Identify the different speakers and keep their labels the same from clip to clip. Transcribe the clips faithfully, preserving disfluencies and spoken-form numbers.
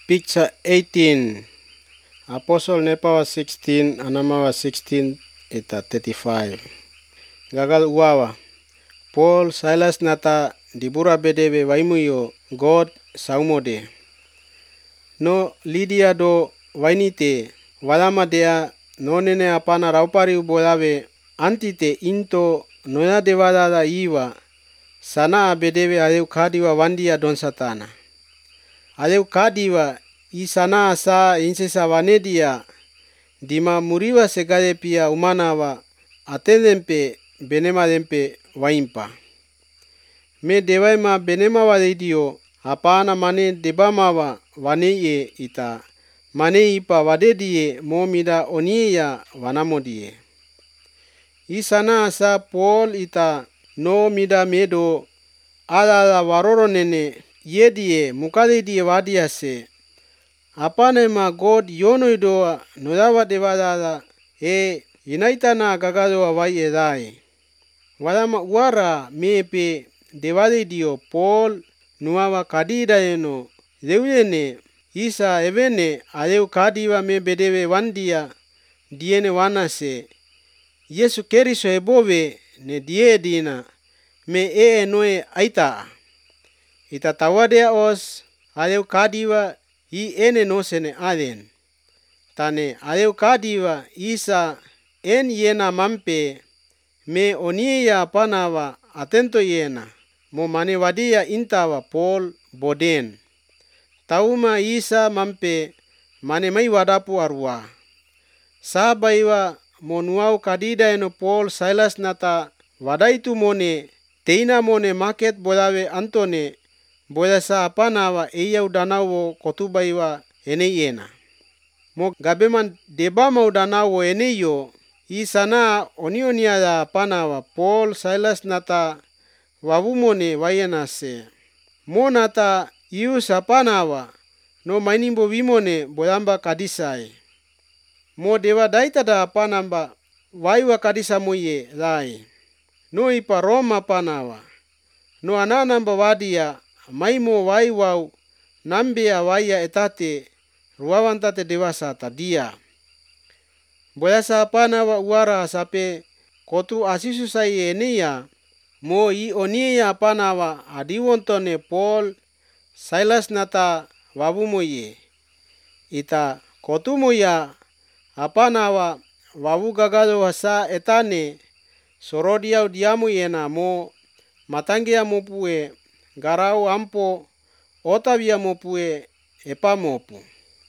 Speaker 1: Picture eighteen. Apostle Nepawa sixteen, Anamawa sixteen, eta thirty-five. Gagal uawa. Paul Silas nata dibura bedebe waimuyo God saumode. No Lydia do wainite walama dea nonene apana raupari ubolawe antite into noya devada iwa sana bedebe adeu kadiwa wandia don satana. Adeu kadiwa i sana asa insesa wanedia dima muriwa segade pia umanawa atendempe benema dempe waimpa. Me dewaima benema wadedio apana mane debamawa waneye ita mane ipa wadedie momida onia wanamodie. I sana asa Paul ita no mida medo ala ala waroro nene yedie mukadedie wadiase. Apane ma God yonoidoa nodawa devadada e inaitana gagadoa wai edai. Wadama uara mepe devadedio Paul nuawa kadida eno deuyene isa evene adeu kadiwa me bedewe wandia diene wanase Yesu keriso ebove ne die dina me e enoe aita. Ita tawadea os adeu kadiwa i ene nosene aden. Tane adeu kadiwa isa en yena mampe me onia panawa atento yena. Mo mane wadia intawa Paul boden. Tauma isa mampe mane mai wadapu arwa. Sabaiwa mo nuau kadida eno Paul Silas nata wadaitu mone teina mone market bolawe antone bolasa apanawa eya udanawo kotubaiwa ene yena. Mo gabeman debama udanawo ene yo isana onionia ya apanawa Paul Silas nata wawumone wayenase. Mo nata iu sapanawa no mainimbo wimone bolamba kadisai. Mo dewa daitada apanamba waiwa kadisa moye lai. No ipa Roma panawa. No ananamba wadia maimo waiwau nambia waya etate ruawantate dewasa tadia. Boyasa apanawa uara sape kotu asisu sai enia. Mo i onia apanawa adiwontone Paul Silas nata wabumoye. Ita kotumoya apanawa wabu gagado wasa etane sorodiau diamu yena mo matangia mopue garau ampo otavia mopue epa mopu.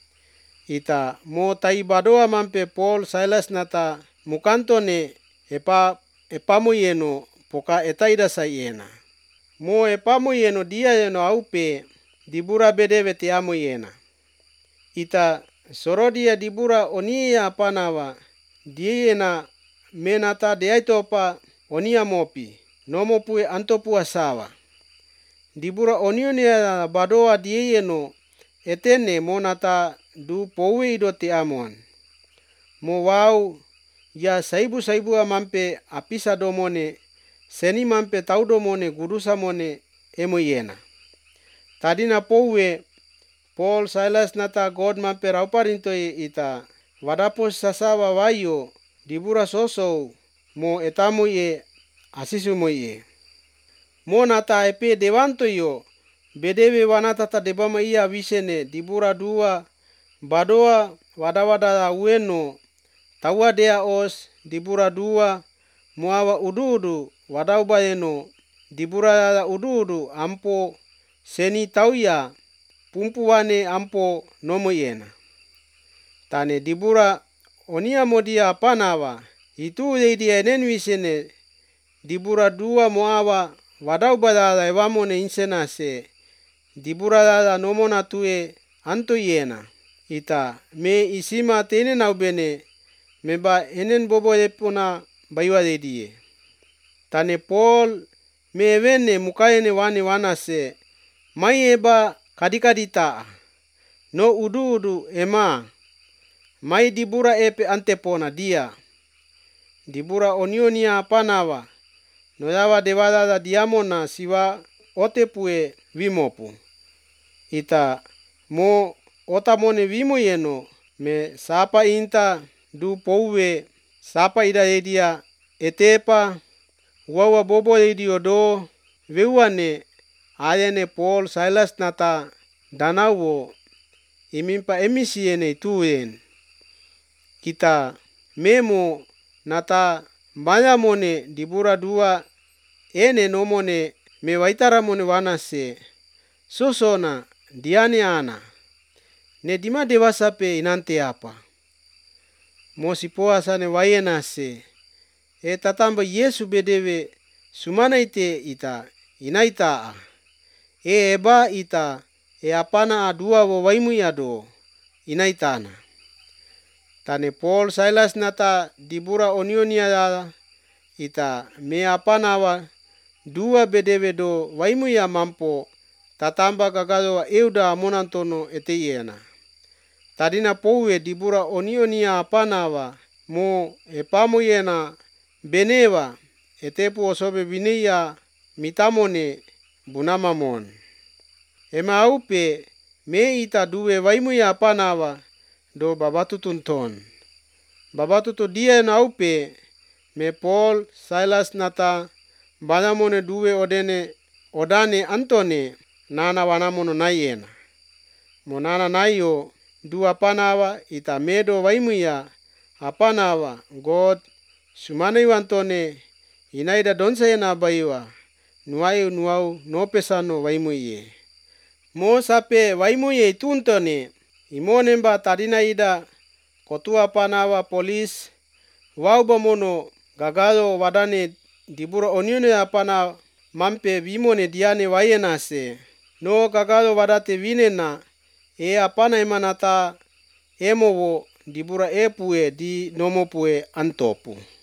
Speaker 1: Ita mo taibadoa mampe Paul Silas nata mukantone epa epamu yeno poka etaida sayena. Mo epamu yeno dia yeno aupe dibura bedewe tiamu yena. Ita sorodia dibura onia apanawa diena menata deaitopa onia mopi nomopue antopua sawa. Dibura onionia badoa dieno etene monata du powe ido tiamuan. Mo wau ya saibu saibu mampe apisa domone seni mampe taudomone gurusa mone emo yena. Tadina powe Paul Silas nata God mampe rauparinto ita wadapos sasawa wayo dibura sosou mo etamu ye asisu mo ye. Mo nata epe dewanto yo bedewe wanatata debama iya wisene dibura dua badoa wadawada ueno tawa dea os dibura dua muawa ududu wadauba eno dibura ududu ampo seni tauya pumpuwane ampo nomo yena. Tane dibura onia modia apanawa itu deidi enen wisene dibura dua muawa wadauba dada ewamone insenase dibura dada nomona tue anto yena. Ita me isima tene naubene meba enen bobo epona baiwa dedie. Tane Paul me evene mukaene wane wanase mai eba kadikadita no udu udu ema mai dibura epe antepona dia. Dibura onionia apanawa noyawa dewada diamona siwa otepue wimopu. Ita mo otamone vimoyeno me sapa inta du pouwe sapa ida edia etepa wawa bobo edio do veuane ayene Paul Silas nata danawo imimpa emisiene tuen kita memo nata bayamone dibura dua ene nomone me waitaramone wanase sosona diane ana ne dima dewasape inante apa mosi poa sane wayenase e tatamba Yesu bedewe sumana ite ita inaita e eba ita e apana adua wo waimu yado inaitana tane Paul Silas nata dibura onionia ita me apana wa dua bedewe do waimu ya mampo tatamba gagalo euda monantono eteyena tadina pouwe dibura onionia apana wa mo epamo yena benewa etepu osobe bineya mitamone bunamamon ema aupe me ita duwe waimu ya apana wa do babatutunton babatutu dia na aupe me Paul Silas nata banamone duwe odene odane antone nana wanamono nayena monana nayo du apanawa ita medo waimuya apanawa God sumane wantone inaida donsena baiwa nuayu nuau nopesano waimuye mo sape waimuye tuntone imonemba tadina ida kotua panawa polis wauba mono gagalo wadane dibura onione apana mampe vimone diane wayenase no gagalo wadate vinena e apana emanata emowo dibura epue di nomopue antopu.